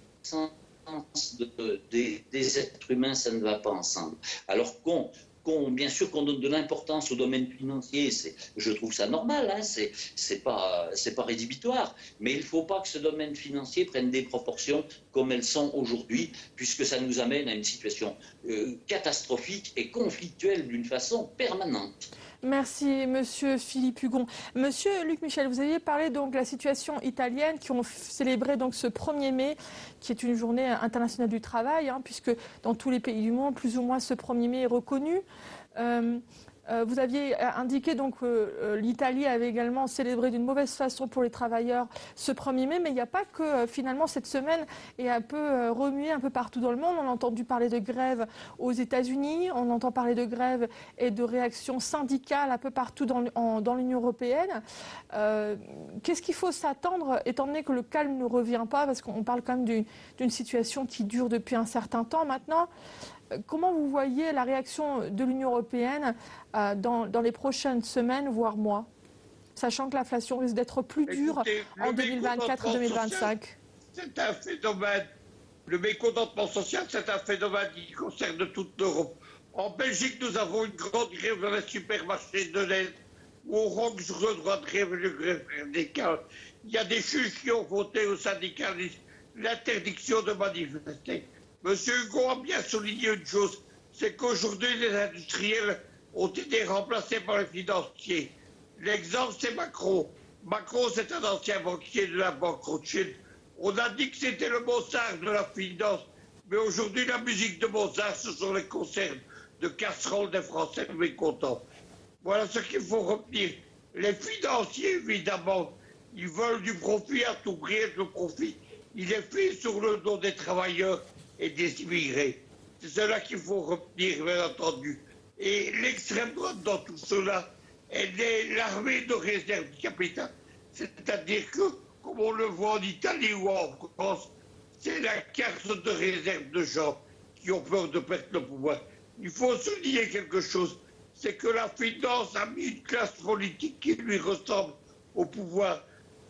[SPEAKER 8] de, des, des êtres humains, ça ne va pas ensemble. Alors qu'on... Qu'on, bien sûr qu'on donne de l'importance au domaine financier, c'est, je trouve ça normal, hein, c'est, c'est pas, c'est pas rédhibitoire, mais il ne faut pas que ce domaine financier prenne des proportions comme elles sont aujourd'hui, puisque ça nous amène à une situation euh, catastrophique et conflictuelle d'une façon permanente.
[SPEAKER 6] Merci, Monsieur Philippe Hugon. Monsieur Luc Michel, vous aviez parlé donc de la situation italienne qui ont célébré donc ce premier mai, qui est une journée internationale du travail, hein, puisque dans tous les pays du monde, plus ou moins, ce premier mai est reconnu. Euh, euh, vous aviez indiqué donc que euh, l'Italie avait également célébré d'une mauvaise façon pour les travailleurs ce premier mai, mais il n'y a pas que euh, finalement cette semaine est un peu euh, remuée un peu partout dans le monde. On a entendu parler de grève aux États-Unis, on entend parler de grève et de réactions syndicales un peu partout dans, en, dans l'Union européenne. Euh, qu'est-ce qu'il faut s'attendre, étant donné que le calme ne revient pas, parce qu'on parle quand même d'une, d'une situation qui dure depuis un certain temps maintenant? Comment vous voyez la réaction de l'Union européenne euh, dans, dans les prochaines semaines, voire mois, sachant que l'inflation risque d'être plus dure Écoutez, en deux mille vingt-quatre et deux mille vingt-cinq?
[SPEAKER 9] C'est un phénomène. Le mécontentement social, c'est un phénomène qui concerne toute l'Europe. En Belgique, nous avons une grande grève dans les supermarchés de l'Est, où on rogne sur le droit de grève et le grève syndical. Il y a des juges qui ont voté aux syndicalistes l'interdiction de manifester. Monsieur Hugo a bien souligné une chose, c'est qu'aujourd'hui, les industriels ont été remplacés par les financiers. L'exemple, c'est Macron. Macron, c'est un ancien banquier de la banque Rothschild. On a dit que c'était le Mozart de la finance, mais aujourd'hui, la musique de Mozart, ce sont les concerts de casseroles des Français mécontents. Voilà ce qu'il faut retenir. Les financiers, évidemment, ils veulent du profit à tout prix, et le profit, il est fait sur le dos des travailleurs et des immigrés. C'est cela qu'il faut retenir, bien entendu. Et l'extrême droite dans tout cela, elle est l'armée de réserve du capital. C'est-à-dire que, comme on le voit en Italie ou en France, c'est la carte de réserve de gens qui ont peur de perdre le pouvoir. Il faut souligner quelque chose, c'est que la finance a mis une classe politique qui lui ressemble au pouvoir.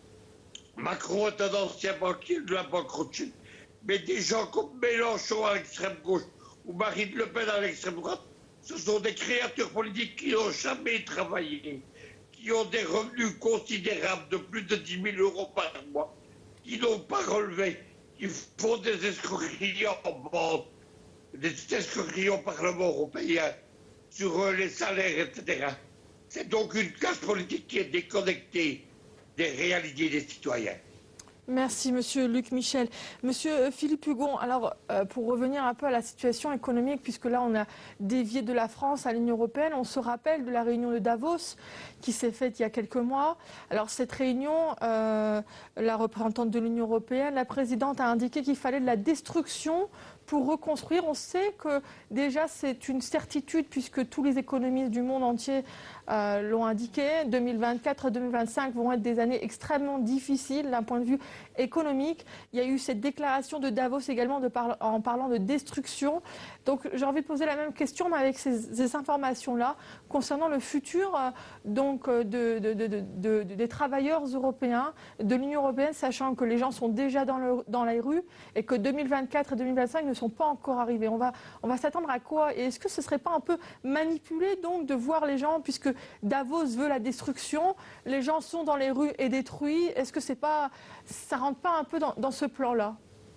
[SPEAKER 9] Macron est un ancien banquier de la banque Rothschild. Mais des gens comme Mélenchon à l'extrême gauche ou Marine Le Pen à l'extrême droite, ce sont des créatures politiques qui n'ont jamais travaillé, qui ont des revenus considérables de plus de dix mille euros par mois, qui n'ont pas relevé, qui font des escroqueries en bande, des escroqueries au Parlement européen sur les salaires, et cetera. C'est donc une classe politique qui est déconnectée des réalités des citoyens.
[SPEAKER 6] Merci, Monsieur Luc Michel. Monsieur Philippe Hugon, alors euh, pour revenir un peu à la situation économique, puisque là on a dévié de la France à l'Union européenne, on se rappelle de la réunion de Davos qui s'est faite il y a quelques mois. Alors cette réunion, euh, la représentante de l'Union européenne, la présidente a indiqué qu'il fallait de la destruction pour reconstruire. On sait que déjà c'est une certitude puisque tous les économistes du monde entier euh, l'ont indiqué. deux mille vingt-quatre et deux mille vingt-cinq vont être des années extrêmement difficiles d'un point de vue économique. Il y a eu cette déclaration de Davos également de par... en parlant de destruction. Donc j'ai envie de poser la même question, mais avec ces, ces informations-là concernant le futur euh, donc, de, de, de, de, de, des travailleurs européens, de l'Union européenne, sachant que les gens sont déjà dans, le, dans les rues et que deux mille vingt-quatre et deux mille vingt-cinq ne sont pas encore arrivés. On va, on va s'attendre à quoi? Et est-ce que ce ne serait pas un peu manipulé donc de voir les gens, puisque Davos veut la destruction, les gens sont dans les rues et détruits, est-ce que c'est pas, ça ne rentre pas un peu dans, dans ce plan-là?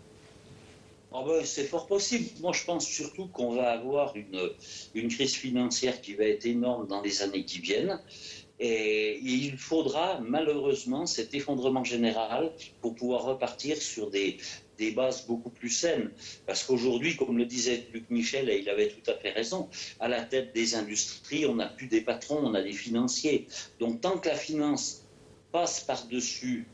[SPEAKER 8] Oh ben, c'est fort possible. Moi, je pense surtout qu'on va avoir une, une crise financière qui va être énorme dans les années qui viennent. Et il faudra malheureusement cet effondrement général pour pouvoir repartir sur des, des bases beaucoup plus saines. Parce qu'aujourd'hui, comme le disait Luc Michel, et il avait tout à fait raison, à la tête des industries, on n'a plus des patrons, on a des financiers. Donc tant que la finance passe par-dessus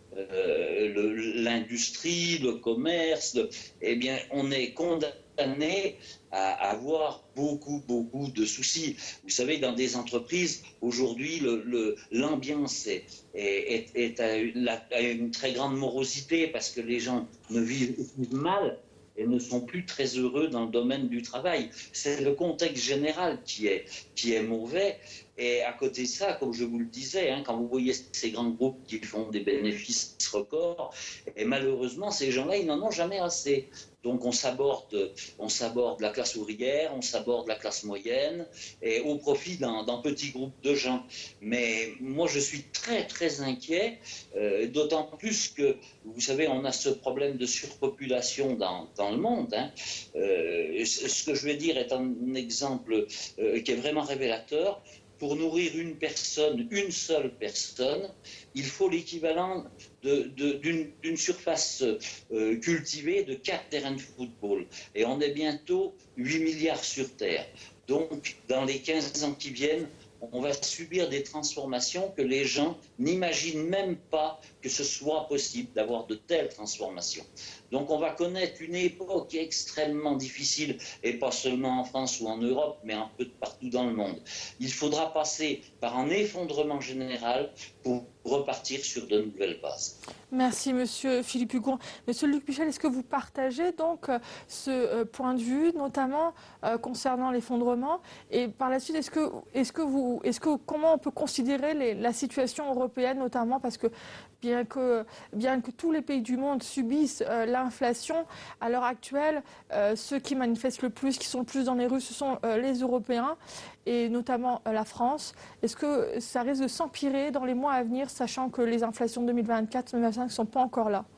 [SPEAKER 8] euh, le, l'industrie, le commerce, le, eh bien, on est condamné à avoir beaucoup, beaucoup de soucis. Vous savez, dans des entreprises, aujourd'hui, le, le, l'ambiance est, est, est, est à, une, à une très grande morosité parce que les gens ne vivent, vivent mal et ne sont plus très heureux dans le domaine du travail. C'est le contexte général qui est, qui est mauvais. Et à côté de ça, comme je vous le disais, hein, quand vous voyez ces grands groupes qui font des bénéfices records, et malheureusement, ces gens-là, ils n'en ont jamais assez. Donc on s'aborde, on s'aborde la classe ouvrière, on s'aborde la classe moyenne, et au profit d'un, d'un petit groupe de gens. Mais moi, je suis très, très inquiet, euh, d'autant plus que, vous savez, on a ce problème de surpopulation dans, dans le monde. Hein. Euh, ce que je vais dire est un exemple euh, qui est vraiment révélateur. Pour nourrir une personne, une seule personne, il faut l'équivalent de, de, d'une, d'une surface euh, cultivée de quatre terrains de football. Et on est bientôt huit milliards sur Terre. Donc, dans les quinze ans qui viennent, on va subir des transformations que les gens n'imaginent même pas que ce soit possible d'avoir de telles transformations. Donc on va connaître une époque extrêmement difficile, et pas seulement en France ou en Europe, mais un peu de partout dans le monde. Il faudra passer par un effondrement général pour repartir sur de nouvelles bases.
[SPEAKER 6] Merci Monsieur Philippe Hugon. Monsieur Luc Michel, est-ce que vous partagez donc ce point de vue, notamment euh, concernant l'effondrement? Et par la suite, est-ce que, est-ce que vous, est-ce que, comment on peut considérer les, la situation européenne, notamment parce que bien que, bien que tous les pays du monde subissent euh, l'inflation, à l'heure actuelle, euh, ceux qui manifestent le plus, qui sont le plus dans les rues, ce sont euh, les Européens, et notamment euh, la France. Est-ce que ça risque de s'empirer dans les mois à venir, sachant que les inflations de deux mille vingt-quatre deux mille vingt-cinq ne sont pas encore là?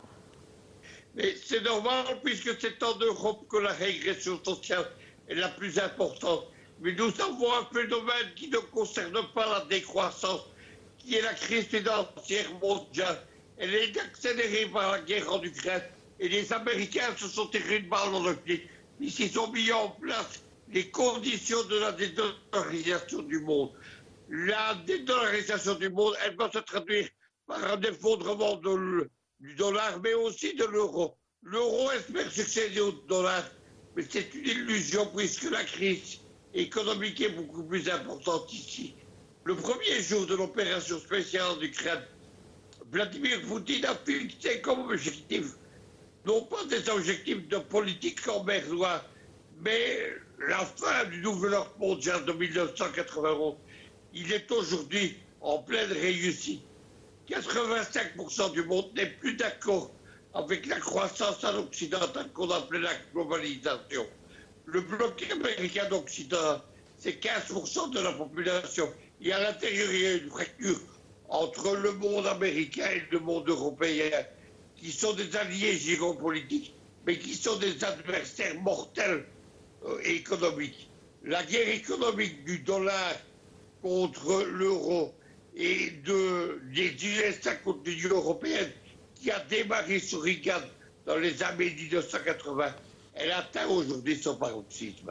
[SPEAKER 9] Mais c'est normal, puisque c'est en Europe que la régression sociale est la plus importante. Mais nous avons un phénomène qui ne concerne pas la décroissance, qui est la crise financière mondiale. Elle est accélérée par la guerre en Ukraine, et les Américains se sont tirés une balle dans le pied. Ils y ont mis en place les conditions de la dédollarisation du monde. La dédollarisation du monde, elle va se traduire par un effondrement de, du dollar, mais aussi de l'euro. L'euro espère succéder au dollar, mais c'est une illusion puisque la crise économique est beaucoup plus importante ici. Le premier jour de l'opération spéciale en Ukraine, Vladimir Poutine a fixé comme objectif, non pas des objectifs de politique commerçante, mais la fin du nouvel ordre mondial de mille neuf cent quatre-vingt-onze. Il est aujourd'hui en pleine réussite. quatre-vingt-cinq pour cent du monde n'est plus d'accord avec la croissance en Occident qu'on appelait la globalisation. Le bloc américain d'Occident, c'est quinze pour cent de la population. Et à l'intérieur, il y a une fracture entre le monde américain et le monde européen, qui sont des alliés géopolitiques, mais qui sont des adversaires mortels euh, économiques. La guerre économique du dollar contre l'euro et de, des U S A contre l'Union européenne, qui a démarré sur Reagan dans les années mille neuf cent quatre-vingts, elle atteint aujourd'hui son paroxysme.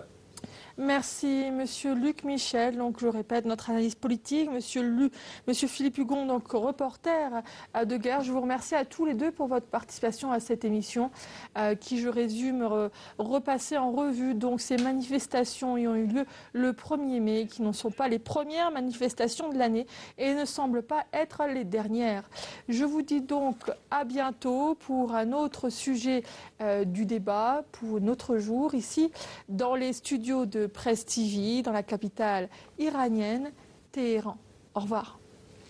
[SPEAKER 6] Merci, Monsieur Luc Michel. Donc, je répète notre analyse politique. Monsieur, Lu, Monsieur Philippe Hugon, donc reporter de guerre. Je vous remercie à tous les deux pour votre participation à cette émission, euh, qui, je résume, re, repasser en revue donc ces manifestations qui ont eu lieu le premier mai, qui ne sont pas les premières manifestations de l'année et ne semblent pas être les dernières. Je vous dis donc à bientôt pour un autre sujet euh, du débat, pour un autre jour ici dans les studios de Presse T V dans la capitale iranienne, Téhéran. Au revoir.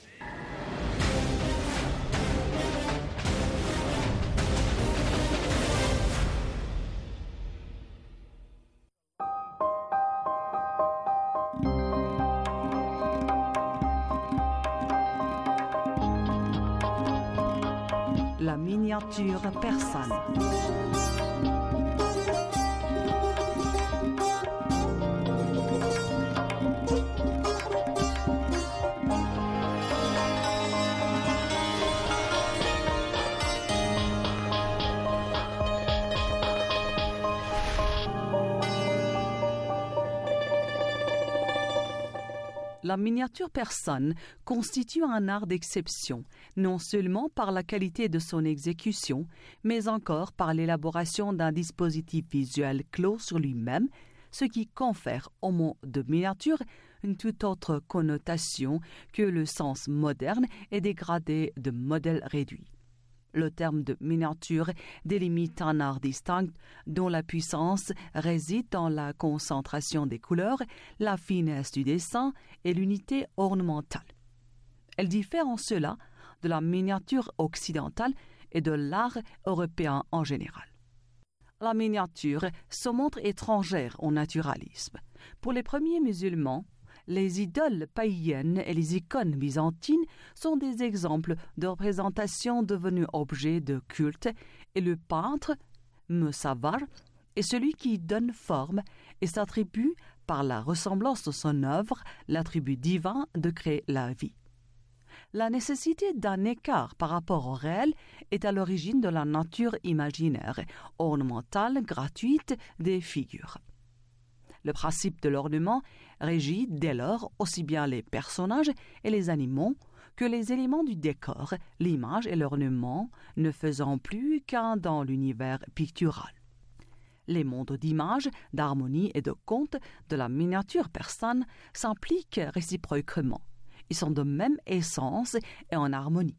[SPEAKER 5] La miniature persane. La miniature persane constitue un art d'exception, non seulement par la qualité de son exécution, mais encore par l'élaboration d'un dispositif visuel clos sur lui-même, ce qui confère au mot de miniature une toute autre connotation que le sens moderne et dégradé de modèle réduit. Le terme de miniature délimite un art distinct dont la puissance réside dans la concentration des couleurs, la finesse du dessin et l'unité ornementale. Elle diffère en cela de la miniature occidentale et de l'art européen en général. La miniature se montre étrangère au naturalisme. Pour les premiers musulmans, les idoles païennes et les icônes byzantines sont des exemples de représentations devenues objets de culte et le peintre, Musawwir, est celui qui donne forme et s'attribue par la ressemblance de son œuvre l'attribut divin de créer la vie. La nécessité d'un écart par rapport au réel est à l'origine de la nature imaginaire, ornementale, gratuite des figures. Le principe de l'ornement régit dès lors aussi bien les personnages et les animaux que les éléments du décor, l'image et l'ornement ne faisant plus qu'un dans l'univers pictural. Les mondes d'images, d'harmonie et de contes de la miniature persane s'impliquent réciproquement. Ils sont de même essence et en harmonie.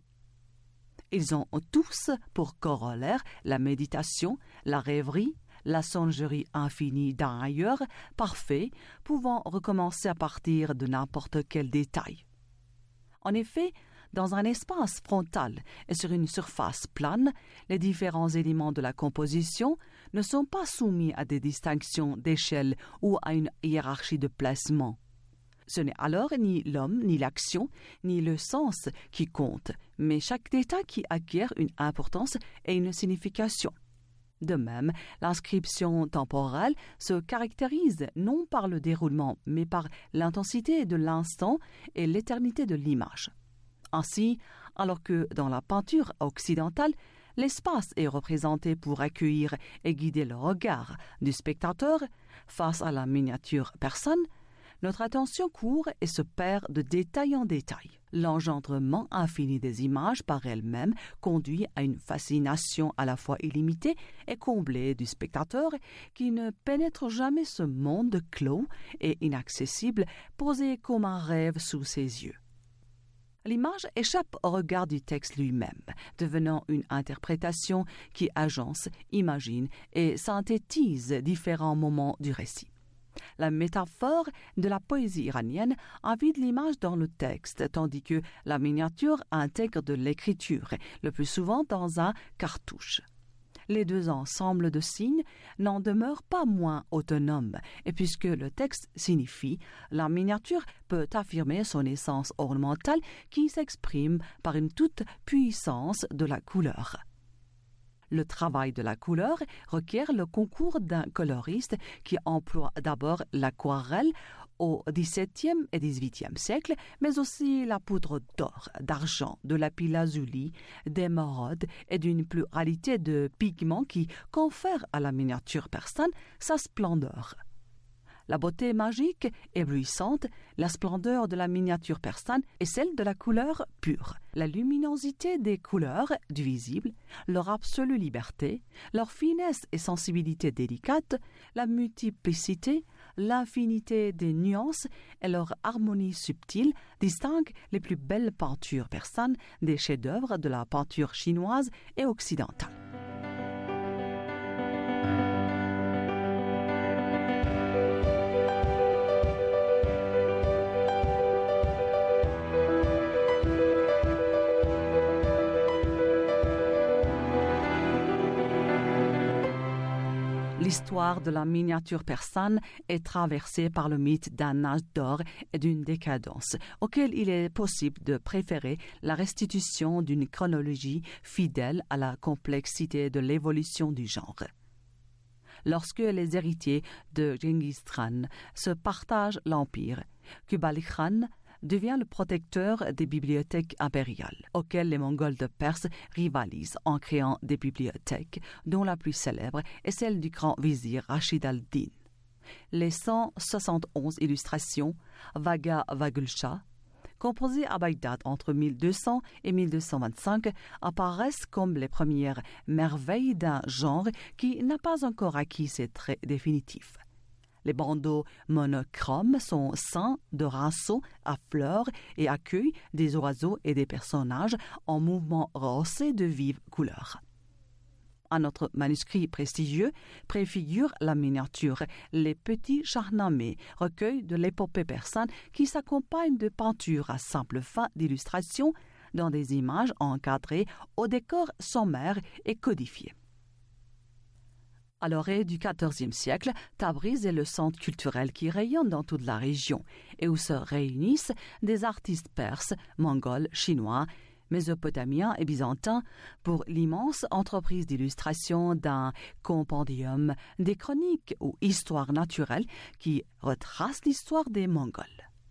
[SPEAKER 5] Ils ont tous pour corollaire la méditation, la rêverie, la songerie infinie d'un ailleurs parfait, pouvant recommencer à partir de n'importe quel détail. En effet, dans un espace frontal et sur une surface plane, les différents éléments de la composition ne sont pas soumis à des distinctions d'échelle ou à une hiérarchie de placement. Ce n'est alors ni l'homme, ni l'action, ni le sens qui compte, mais chaque détail qui acquiert une importance et une signification. De même, l'inscription temporelle se caractérise non par le déroulement, mais par l'intensité de l'instant et l'éternité de l'image. Ainsi, alors que dans la peinture occidentale, l'espace est représenté pour accueillir et guider le regard du spectateur, face à la miniature persane, notre attention court et se perd de détail en détail. L'engendrement infini des images par elles-mêmes conduit à une fascination à la fois illimitée et comblée du spectateur qui ne pénètre jamais ce monde clos et inaccessible posé comme un rêve sous ses yeux. L'image échappe au regard du texte lui-même, devenant une interprétation qui agence, imagine et synthétise différents moments du récit. La métaphore de la poésie iranienne invite l'image dans le texte, tandis que la miniature intègre de l'écriture, le plus souvent dans un cartouche. Les deux ensembles de signes n'en demeurent pas moins autonomes, et puisque le texte signifie, la miniature peut affirmer son essence ornementale qui s'exprime par une toute puissance de la couleur. Le travail de la couleur requiert le concours d'un coloriste qui emploie d'abord l'aquarelle au dix-septième et dix-huitième siècle, mais aussi la poudre d'or, d'argent, de lapis-lazuli, d'émeraude et d'une pluralité de pigments qui confèrent à la miniature persane sa splendeur. La beauté magique, éblouissante, la splendeur de la miniature persane est celle de la couleur pure. La luminosité des couleurs, du visible, leur absolue liberté, leur finesse et sensibilité délicate, la multiplicité, l'infinité des nuances et leur harmonie subtile distinguent les plus belles peintures persanes des chefs-d'œuvre de la peinture chinoise et occidentale. L'histoire de la miniature persane est traversée par le mythe d'un âge d'or et d'une décadence, auquel il est possible de préférer la restitution d'une chronologie fidèle à la complexité de l'évolution du genre. Lorsque les héritiers de Genghis Khan se partagent l'empire, Kublai Khan devient le protecteur des bibliothèques impériales, auxquelles les Mongols de Perse rivalisent en créant des bibliothèques, dont la plus célèbre est celle du grand vizir Rachid al-Din. les cent soixante et onze illustrations Vaga Vagulcha, composées à Bagdad entre mille deux cents et mille deux cent vingt-cinq, apparaissent comme les premières merveilles d'un genre qui n'a pas encore acquis ses traits définitifs. Les bandeaux monochromes sont ceints de rinceaux à fleurs et accueillent des oiseaux et des personnages en mouvement rehaussé de vives couleurs. Un autre manuscrit prestigieux préfigure la miniature Les Petits Shahnameh, recueil de l'épopée persane qui s'accompagne de peintures à simple fin d'illustration dans des images encadrées au décor sommaire et codifié. À l'orée du quatorzième siècle, Tabriz est le centre culturel qui rayonne dans toute la région et où se réunissent des artistes perses, mongols, chinois, mésopotamiens et byzantins pour l'immense entreprise d'illustration d'un compendium des chroniques ou histoires naturelles qui retrace l'histoire des Mongols.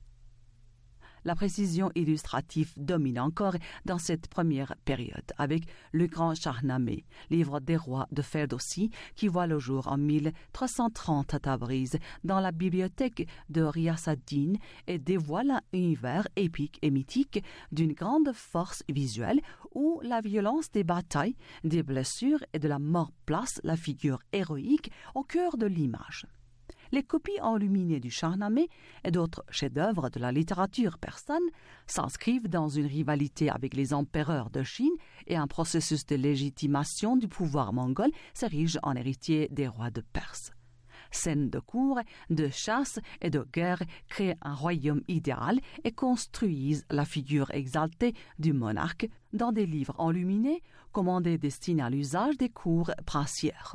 [SPEAKER 5] La précision illustrative domine encore dans cette première période, avec le Grand Shahnameh, livre des rois de Ferdowsi, qui voit le jour en mille trois cent trente à Tabriz, dans la bibliothèque de Riyas ad-Din, et dévoile un univers épique et mythique d'une grande force visuelle où la violence des batailles, des blessures et de la mort place la figure héroïque au cœur de l'image. Les copies enluminées du Shahnameh et d'autres chefs-d'œuvre de la littérature persane s'inscrivent dans une rivalité avec les empereurs de Chine et un processus de légitimation du pouvoir mongol s'érige en héritier des rois de Perse. Scènes de cour, de chasse et de guerre créent un royaume idéal et construisent la figure exaltée du monarque dans des livres enluminés commandés destinés à l'usage des cours princières.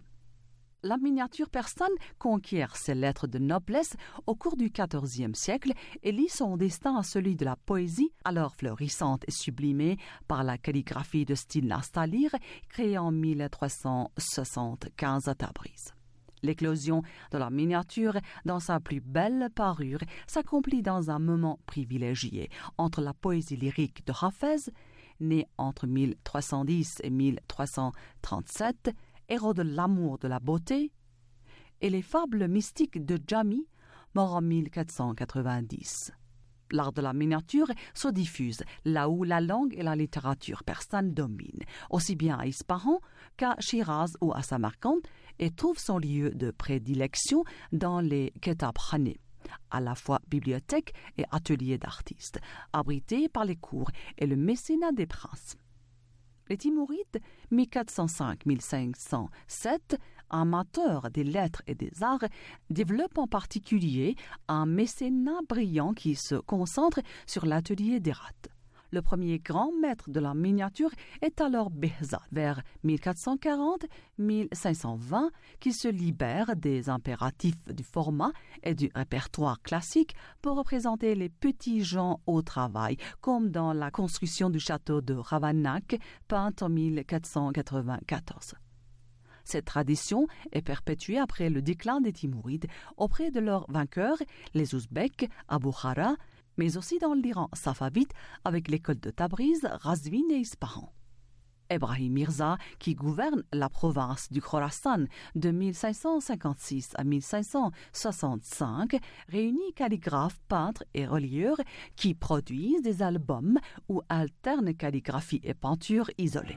[SPEAKER 5] La miniature persane conquiert ses lettres de noblesse au cours du quatorzième siècle et lie son destin à celui de la poésie, alors florissante et sublimée par la calligraphie de style nastalir, créée en mille trois cent soixante-quinze à Tabriz. L'éclosion de la miniature dans sa plus belle parure s'accomplit dans un moment privilégié entre la poésie lyrique de Hafez, né entre mille trois cent dix et mille trois cent trente-sept, héros de l'amour de la beauté, et les fables mystiques de Jami, mort en mille quatre cent quatre-vingt-dix. L'art de la miniature se diffuse là où la langue et la littérature persane dominent, aussi bien à Ispahan qu'à Shiraz ou à Samarcande, et trouve son lieu de prédilection dans les Ketabkhaneh, à la fois bibliothèque et atelier d'artistes, abrités par les cours et le mécénat des princes. Les Timourides, mille quatre cent cinq à mille cinq cent sept, amateurs des lettres et des arts, développent en particulier un mécénat brillant qui se concentre sur l'atelier d'Hérat. Le premier grand maître de la miniature est alors Behzad, vers mille quatre cent quarante à mille cinq cent vingt, qui se libère des impératifs du format et du répertoire classique pour représenter les petits gens au travail, comme dans la construction du château de Ravanak, peinte en mille quatre cent quatre-vingt-quatorze. Cette tradition est perpétuée après le déclin des Timourides auprès de leurs vainqueurs, les Ouzbeks, à Bukhara, mais aussi dans l'Iran safavide avec l'école de Tabriz, Razvin et Ispahan. Ebrahim Mirza, qui gouverne la province du Khorasan de mille cinq cent cinquante-six à mille cinq cent soixante-cinq, réunit calligraphes, peintres et relieurs qui produisent des albums où alternent calligraphie et peinture isolées.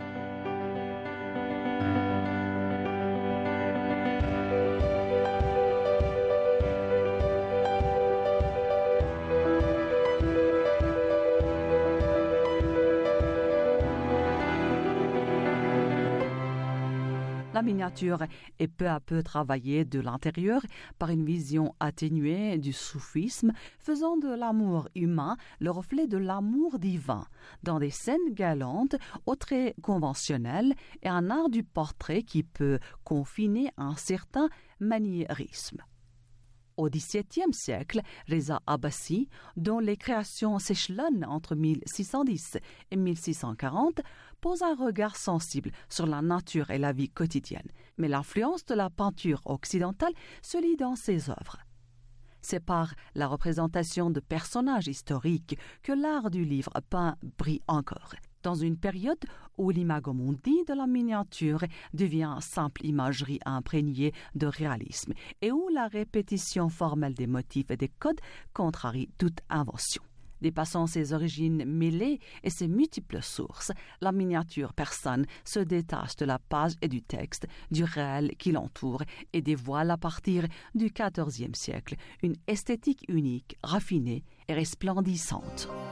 [SPEAKER 5] La miniature est peu à peu travaillée de l'intérieur par une vision atténuée du soufisme, faisant de l'amour humain le reflet de l'amour divin, dans des scènes galantes aux traits conventionnels et un art du portrait qui peut confiner un certain maniérisme. Au dix-septième siècle, Reza Abbasi, dont les créations s'échelonnent entre mille six cent dix et mille six cent quarante, pose un regard sensible sur la nature et la vie quotidienne, mais l'influence de la peinture occidentale se lit dans ses œuvres. C'est par la représentation de personnages historiques que l'art du livre peint brille encore. dans une période où l'imago mundi de la miniature devient simple imagerie imprégnée de réalisme et où la répétition formelle des motifs et des codes contrarie toute invention. Dépassant ses origines mêlées et ses multiples sources, la miniature persane se détache de la page et du texte, du réel qui l'entoure et dévoile à partir du quatorzième siècle une esthétique unique, raffinée et resplendissante.